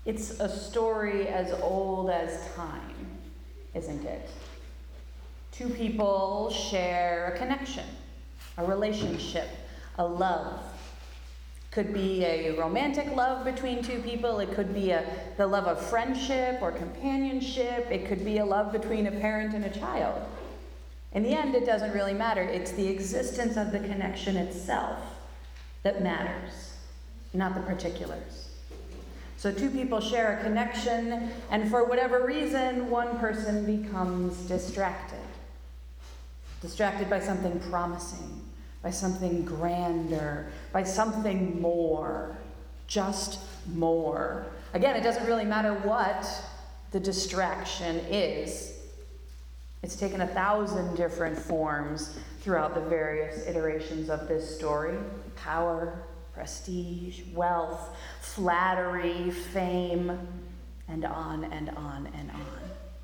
It's a story as old as time, isn't it? Two people share a connection, a relationship, a love. Could be a romantic love between two people. It could be the love of friendship or companionship. It could be a love between a parent and a child. In the end, it doesn't really matter. It's the existence of the connection itself that matters, not the particulars. So two people share a connection, and for whatever reason, one person becomes distracted. Distracted by something promising, by something grander, by something more, just more. Again, it doesn't really matter what the distraction is. It's taken 1,000 different forms throughout the various iterations of this story. Power, prestige, wealth, flattery, fame, and on and on and on.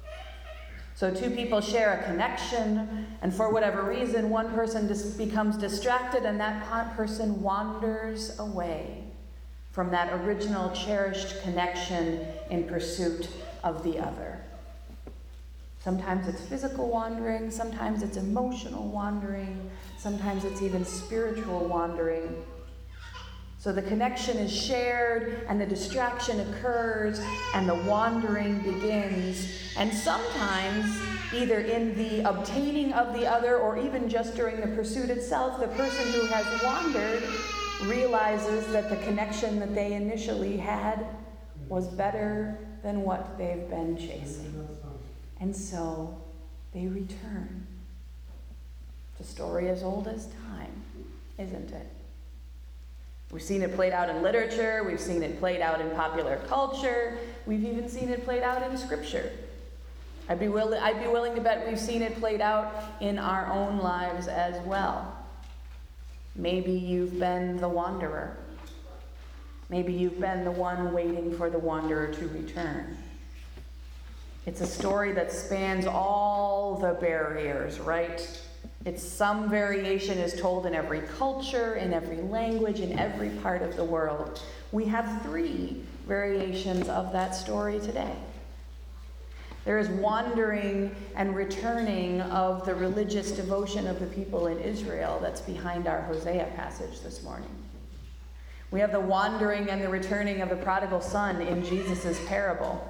So two people share a connection, and for whatever reason, one person becomes distracted, and that person wanders away from that original cherished connection in pursuit of the other. Sometimes it's physical wandering, sometimes it's emotional wandering, sometimes it's even spiritual wandering. So the connection is shared, and the distraction occurs, and the wandering begins. And sometimes, either in the obtaining of the other, or even just during the pursuit itself, the person who has wandered realizes that the connection that they initially had was better than what they've been chasing. And so they return. It's a story as old as time, isn't it? We've seen it played out in literature. We've seen it played out in popular culture. We've even seen it played out in Scripture. I'd be willing to bet we've seen it played out in our own lives as well. Maybe you've been the wanderer. Maybe you've been the one waiting for the wanderer to return. It's a story that spans all the barriers, right? It's some variation is told in every culture, in every language, in every part of the world. We have 3 variations of that story today. There is wandering and returning of the religious devotion of the people in Israel that's behind our Hosea passage this morning. We have the wandering and the returning of the prodigal son in Jesus' parable.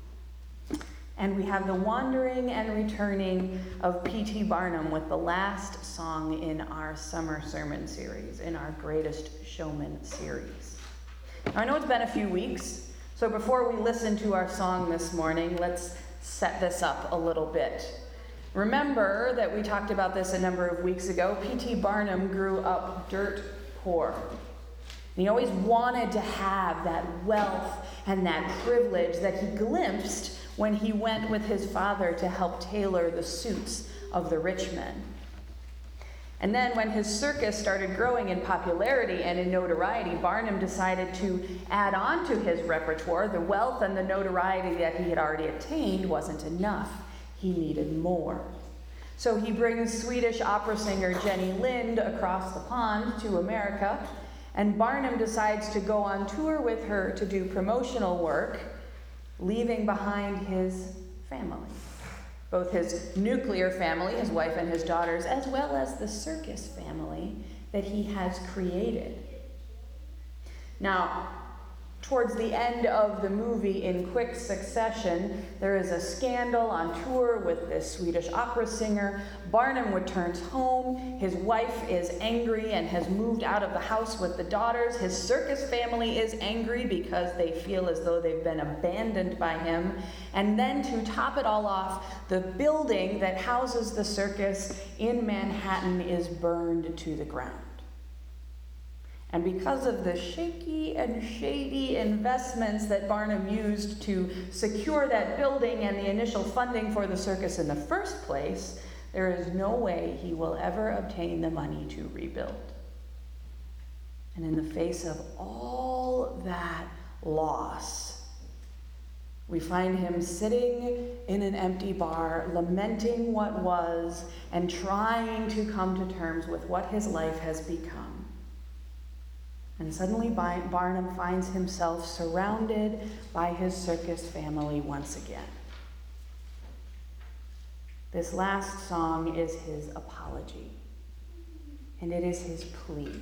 And we have the wandering and returning of P.T. Barnum with the last song in our summer sermon series, in our Greatest Showman series. Now, I know it's been a few weeks, so before we listen to our song this morning, let's set this up a little bit. Remember that we talked about this a number of weeks ago. P.T. Barnum grew up dirt poor. And he always wanted to have that wealth and that privilege that he glimpsed when he went with his father to help tailor the suits of the rich men. And then when his circus started growing in popularity and in notoriety, Barnum decided to add on to his repertoire. The wealth and the notoriety that he had already attained wasn't enough. He needed more. So he brings Swedish opera singer Jenny Lind across the pond to America, and Barnum decides to go on tour with her to do promotional work, leaving behind his family. Both his nuclear family, his wife and his daughters, as well as the circus family that he has created. Now, towards the end of the movie, in quick succession, there is a scandal on tour with this Swedish opera singer. Barnum returns home. His wife is angry and has moved out of the house with the daughters. His circus family is angry because they feel as though they've been abandoned by him. And then to top it all off, the building that houses the circus in Manhattan is burned to the ground. And because of the shaky and shady investments that Barnum used to secure that building and the initial funding for the circus in the first place, there is no way he will ever obtain the money to rebuild. And in the face of all that loss, we find him sitting in an empty bar, lamenting what was, and trying to come to terms with what his life has become. And suddenly Barnum finds himself surrounded by his circus family once again. This last song is his apology, and it is his plea.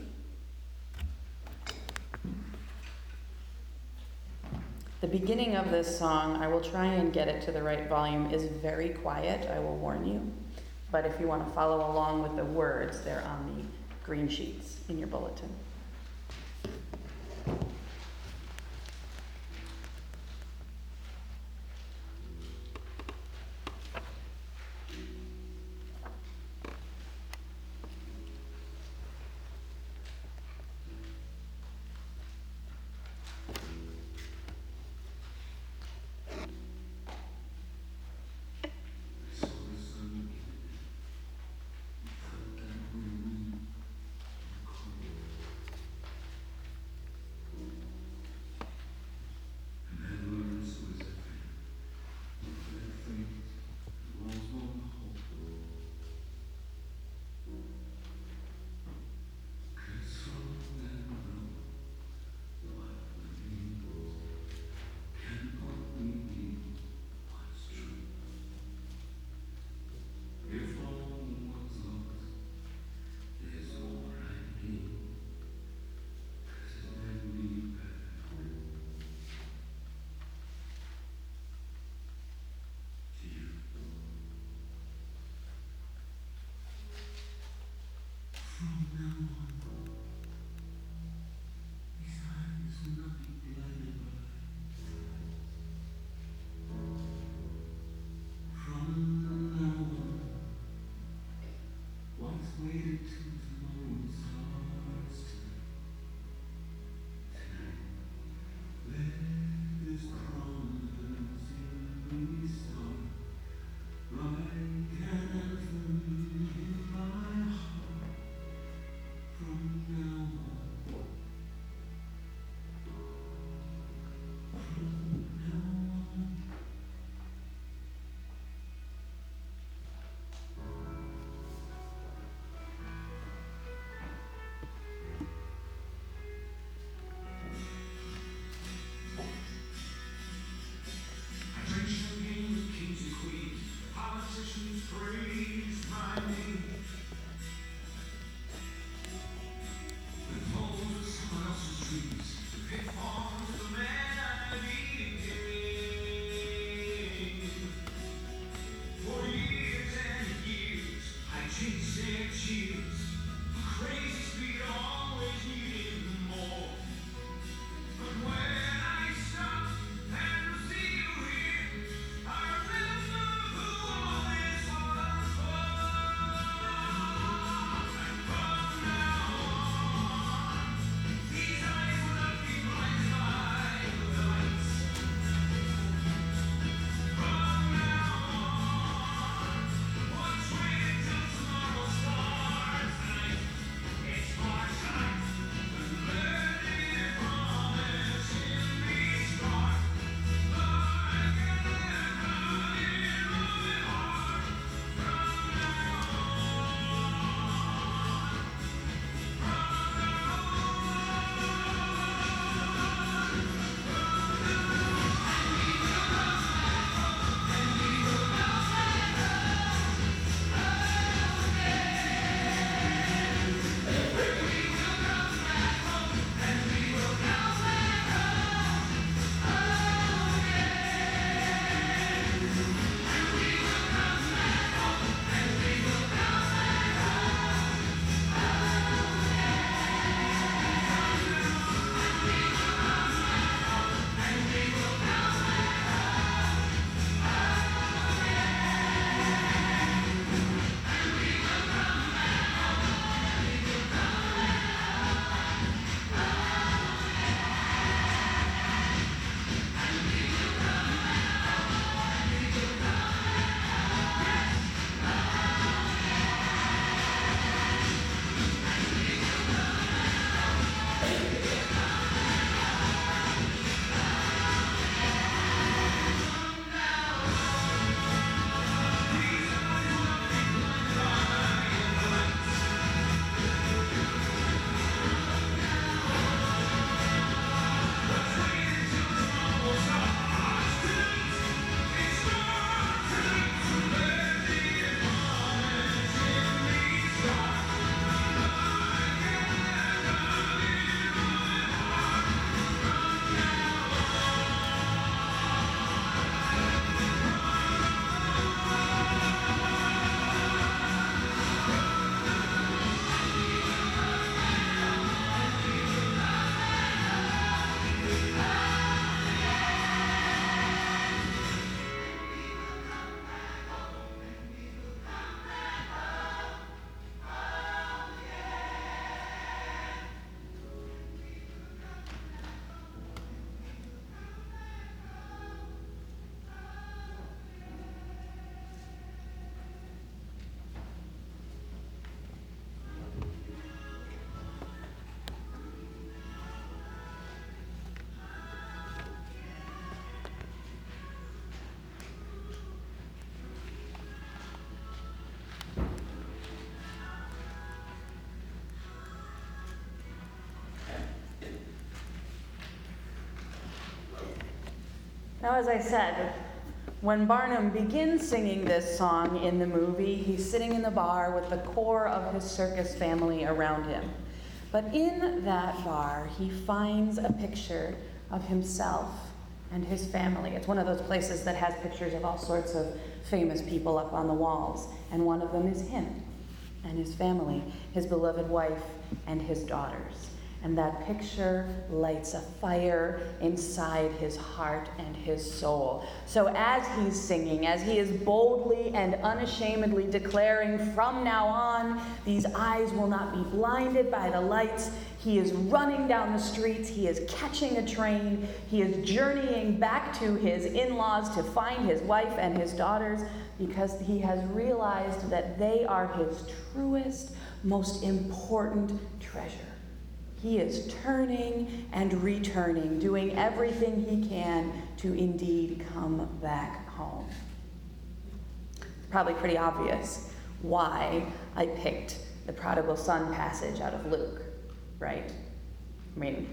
The beginning of this song, I will try and get it to the right volume, is very quiet, I will warn you. But if you want to follow along with the words, they're on the green sheets in your bulletin. Now, as I said, when Barnum begins singing this song in the movie, he's sitting in the bar with the core of his circus family around him. But in that bar, he finds a picture of himself and his family. It's one of those places that has pictures of all sorts of famous people up on the walls. And one of them is him and his family, his beloved wife and his daughters. And that picture lights a fire inside his heart and his soul. So as he's singing, as he is boldly and unashamedly declaring, from now on, these eyes will not be blinded by the lights, he is running down the streets, he is catching a train, he is journeying back to his in-laws to find his wife and his daughters, because he has realized that they are his truest, most important treasure. He is turning and returning, doing everything he can to indeed come back home. It's probably pretty obvious why I picked the prodigal son passage out of Luke, right? I mean,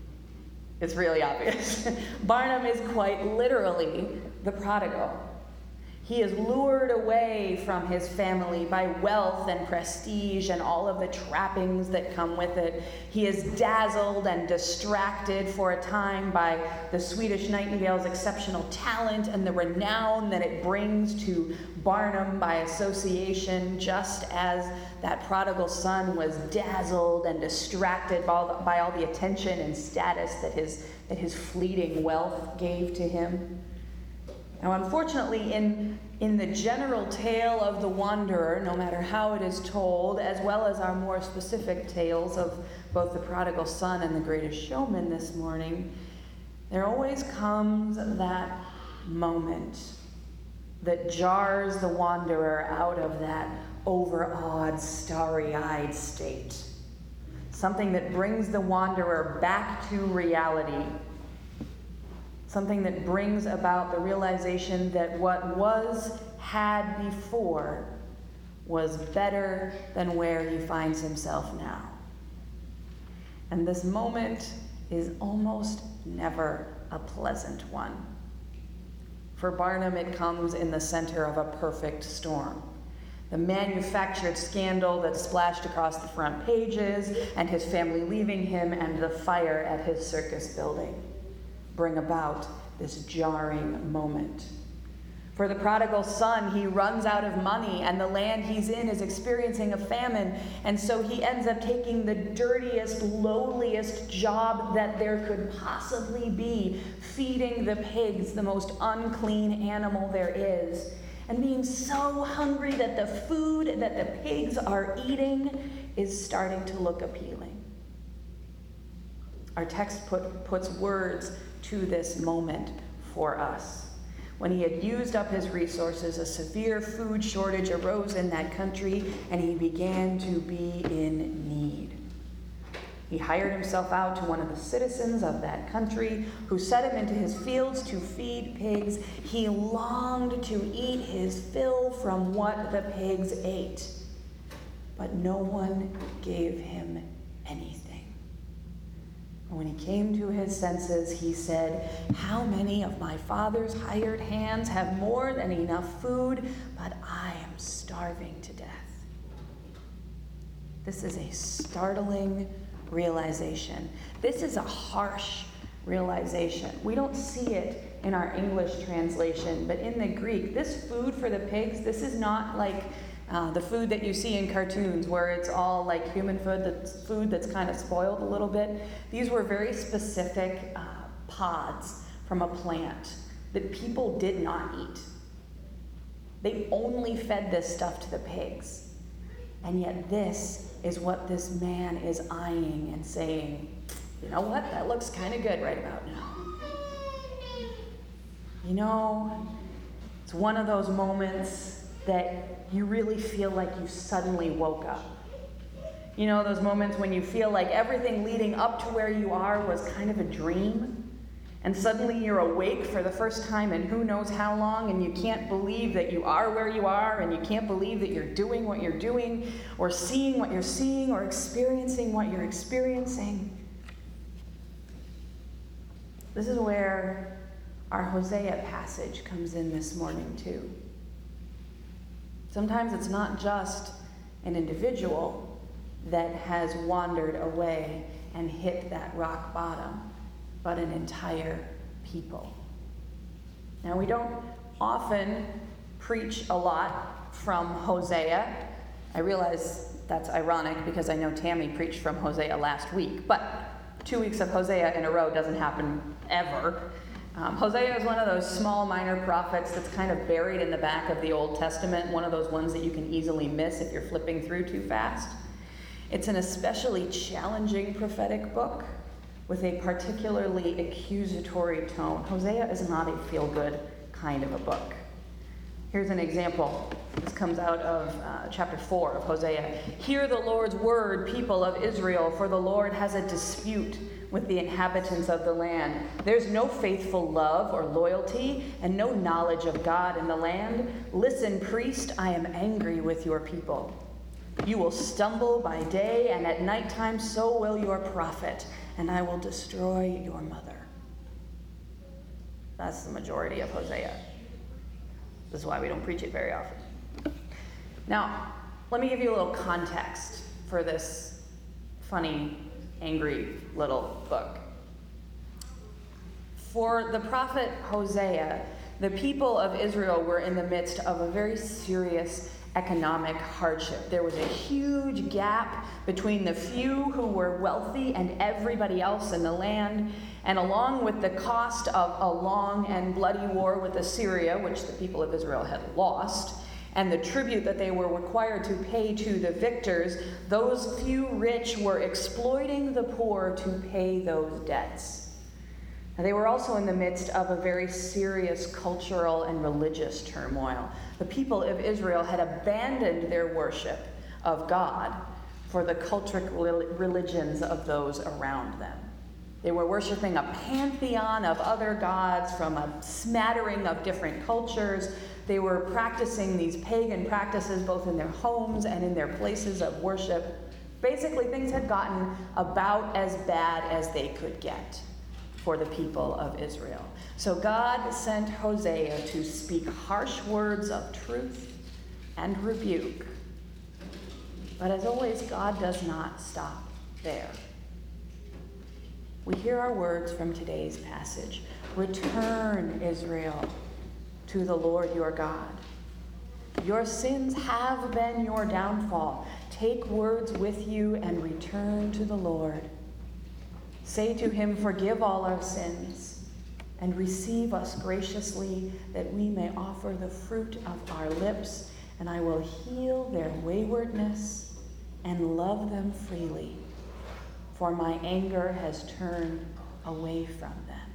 it's really obvious. Barnum is quite literally the prodigal. He is lured away from his family by wealth and prestige and all of the trappings that come with it. He is dazzled and distracted for a time by the Swedish Nightingale's exceptional talent and the renown that it brings to Barnum by association, just as that prodigal son was dazzled and distracted by all the attention and status that his fleeting wealth gave to him. Now, unfortunately, in the general tale of the wanderer, no matter how it is told, as well as our more specific tales of both the prodigal son and the greatest showman this morning, there always comes that moment that jars the wanderer out of that overawed, starry-eyed state. Something that brings the wanderer back to reality. Something that brings about the realization that what had before was better than where he finds himself now. And this moment is almost never a pleasant one. For Barnum, it comes in the center of a perfect storm. The manufactured scandal that splashed across the front pages, and his family leaving him, and the fire at his circus building bring about this jarring moment. For the prodigal son, he runs out of money, and the land he's in is experiencing a famine, and so he ends up taking the dirtiest, lowliest job that there could possibly be, feeding the pigs, the most unclean animal there is, and being so hungry that the food that the pigs are eating is starting to look appealing. Our text puts words to this moment for us. When he had used up his resources, a severe food shortage arose in that country, and he began to be in need. He hired himself out to one of the citizens of that country, who set him into his fields to feed pigs. He longed to eat his fill from what the pigs ate, but no one gave him anything. When he came to his senses, he said, "How many of my father's hired hands have more than enough food, but I am starving to death?" This is a startling realization. This is a harsh realization. We don't see it in our English translation, but in the Greek, this food for the pigs, this is not like the food that you see in cartoons where it's all like human food that's kind of spoiled a little bit. These were very specific pods from a plant that people did not eat. They only fed this stuff to the pigs. And yet this is what this man is eyeing and saying, you know what, that looks kind of good right about now. You know, it's one of those moments that you really feel like you suddenly woke up. You know, those moments when you feel like everything leading up to where you are was kind of a dream, and suddenly you're awake for the first time in who knows how long, and you can't believe that you are where you are, and you can't believe that you're doing what you're doing, or seeing what you're seeing, or experiencing what you're experiencing. This is where our Hosea passage comes in this morning too. Sometimes it's not just an individual that has wandered away and hit that rock bottom, but an entire people. Now, we don't often preach a lot from Hosea. I realize that's ironic because I know Tammy preached from Hosea last week, but 2 weeks of Hosea in a row doesn't happen ever. Hosea is one of those small minor prophets that's kind of buried in the back of the Old Testament, one of those ones that you can easily miss if you're flipping through too fast. It's an especially challenging prophetic book with a particularly accusatory tone. Hosea is not a feel-good kind of a book. Here's an example. This comes out of chapter 4 of Hosea. Hear the Lord's word, people of Israel, for the Lord has a dispute with the inhabitants of the land. There's no faithful love or loyalty and no knowledge of God in the land. Listen, priest, I am angry with your people. You will stumble by day, and at nighttime so will your prophet, and I will destroy your mother. That's the majority of Hosea. This is why we don't preach it very often. Now, let me give you a little context for this funny, angry little book. For the prophet Hosea, the people of Israel were in the midst of a very serious economic hardship. There was a huge gap between the few who were wealthy and everybody else in the land, and along with the cost of a long and bloody war with Assyria, which the people of Israel had lost, and the tribute that they were required to pay to the victors, those few rich were exploiting the poor to pay those debts. Now, they were also in the midst of a very serious cultural and religious turmoil. The people of Israel had abandoned their worship of God for the cultic religions of those around them. They were worshiping a pantheon of other gods from a smattering of different cultures. They were practicing these pagan practices both in their homes and in their places of worship. Basically, things had gotten about as bad as they could get for the people of Israel. So God sent Hosea to speak harsh words of truth and rebuke. But as always, God does not stop there. We hear our words from today's passage. Return, Israel, to the Lord your God. Your sins have been your downfall. Take words with you and return to the Lord. Say to him, forgive all our sins and receive us graciously, that we may offer the fruit of our lips, and I will heal their waywardness and love them freely, for my anger has turned away from them.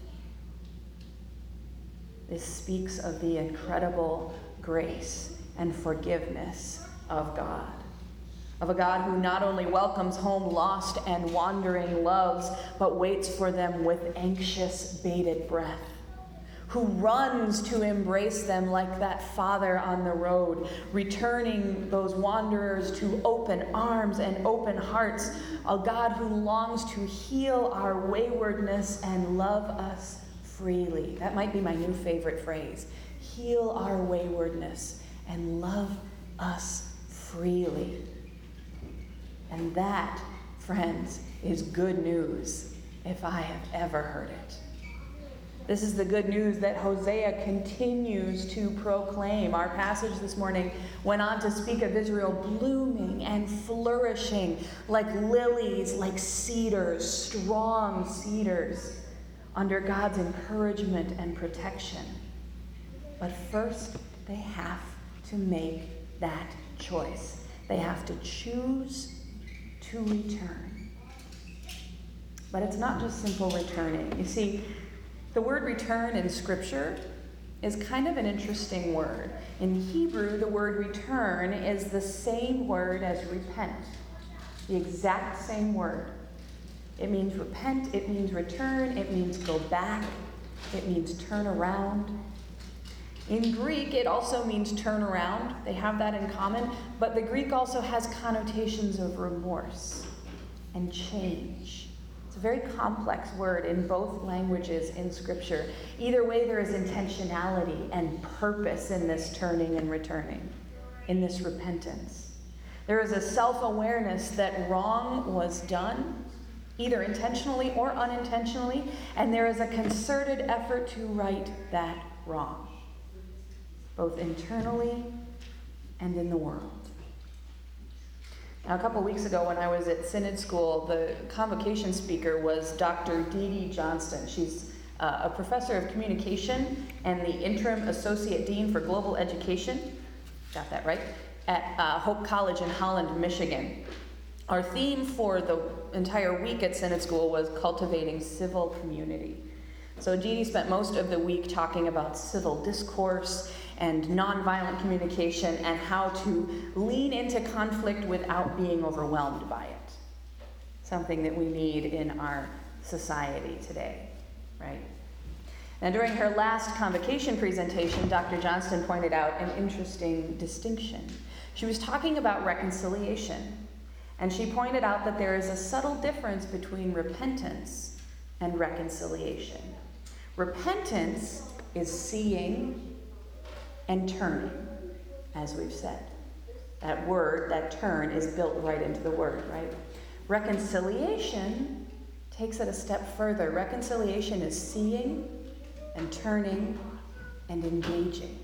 This speaks of the incredible grace and forgiveness of God. Of a God who not only welcomes home lost and wandering loves, but waits for them with anxious, bated breath. Who runs to embrace them like that father on the road, returning those wanderers to open arms and open hearts. A God who longs to heal our waywardness and love us freely. That might be my new favorite phrase. Heal our waywardness and love us freely. And that, friends, is good news if I have ever heard it. This is the good news that Hosea continues to proclaim. Our passage this morning went on to speak of Israel blooming and flourishing like lilies, like cedars, strong cedars, under God's encouragement and protection. But first, they have to make that choice. They have to choose to return. But it's not just simple returning. You see, the word return in Scripture is kind of an interesting word. In Hebrew, the word return is the same word as repent. The exact same word. It means repent, it means return, it means go back, it means turn around. In Greek, it also means turn around. They have that in common. But the Greek also has connotations of remorse and change It's a very complex word in both languages in Scripture. Either way, there is intentionality and purpose in this turning and returning, in this repentance. There is a self-awareness that wrong was done, either intentionally or unintentionally, and there is a concerted effort to right that wrong, both internally and in the world. Now, a couple weeks ago when I was at Synod School, the convocation speaker was Dr. Dee Dee Johnston. She's a professor of communication and the interim associate dean for global education, got that right, at Hope College in Holland, Michigan. Our theme for the entire week at Synod School was cultivating civil community. So Dee Dee spent most of the week talking about civil discourse and nonviolent communication and how to lean into conflict without being overwhelmed by it. Something that we need in our society today, right? Now, during her last convocation presentation, Dr. Johnston pointed out an interesting distinction. She was talking about reconciliation, and she pointed out that there is a subtle difference between repentance and reconciliation. Repentance is seeing and turning, as we've said. That word, that turn, is built right into the word, right? Reconciliation takes it a step further. Reconciliation is seeing and turning and engaging.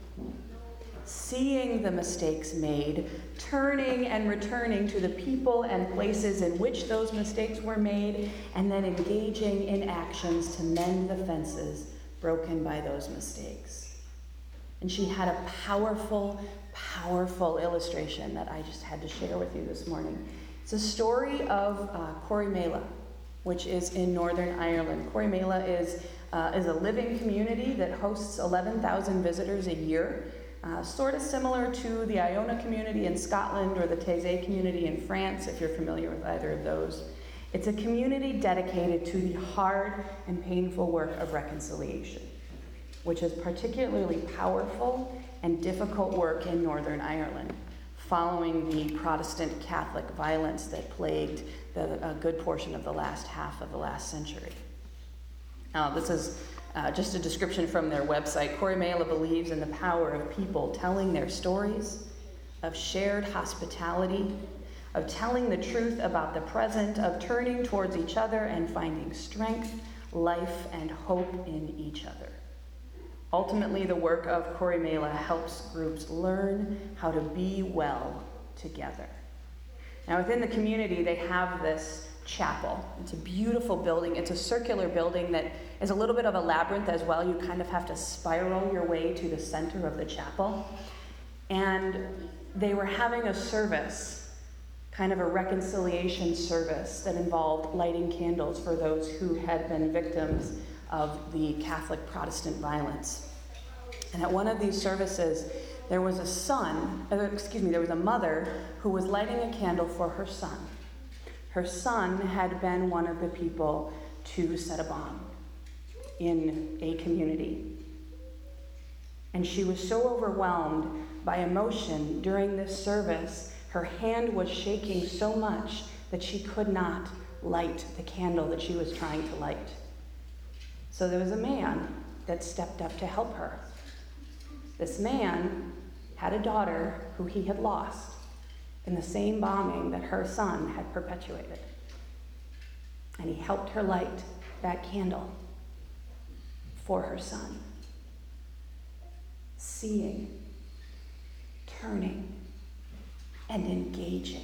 Seeing the mistakes made, turning and returning to the people and places in which those mistakes were made, and then engaging in actions to mend the fences broken by those mistakes. And she had a powerful, powerful illustration that I just had to share with you this morning. It's a story of Corrymeela, which is in Northern Ireland. Corrymeela is a living community that hosts 11,000 visitors a year, sort of similar to the Iona community in Scotland or the Taizé community in France, if you're familiar with either of those. It's a community dedicated to the hard and painful work of reconciliation, which is particularly powerful and difficult work in Northern Ireland, following the Protestant Catholic violence that plagued a good portion of the last half of the last century. Now, this is just a description from their website. Corrymeela believes in the power of people telling their stories, of shared hospitality, of telling the truth about the present, of turning towards each other and finding strength, life, and hope in each other. Ultimately, the work of Corrymeela helps groups learn how to be well together. Now, within the community, they have this chapel. It's a beautiful building. It's a circular building that is a little bit of a labyrinth as well. You kind of have to spiral your way to the center of the chapel. And they were having a service, kind of a reconciliation service that involved lighting candles for those who had been victims of the Catholic Protestant violence. And at one of these services, there was a mother who was lighting a candle for her son. Her son had been one of the people to set a bomb in a community. And she was so overwhelmed by emotion during this service, her hand was shaking so much that she could not light the candle that she was trying to light. So there was a man that stepped up to help her. This man had a daughter who he had lost in the same bombing that her son had perpetuated. And he helped her light that candle for her son. Seeing, turning, and engaging.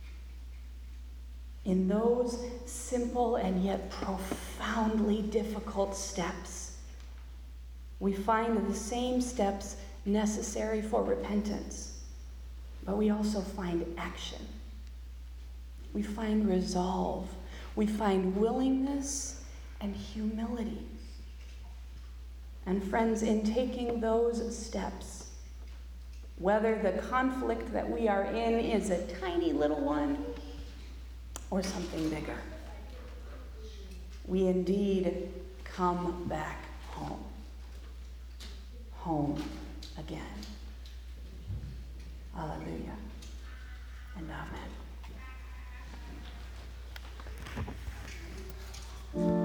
In those simple and yet profoundly difficult steps, we find the same steps necessary for repentance, but we also find action. We find resolve. We find willingness and humility. And friends, in taking those steps, whether the conflict that we are in is a tiny little one or something bigger, we indeed come back home. Home again. Hallelujah and amen.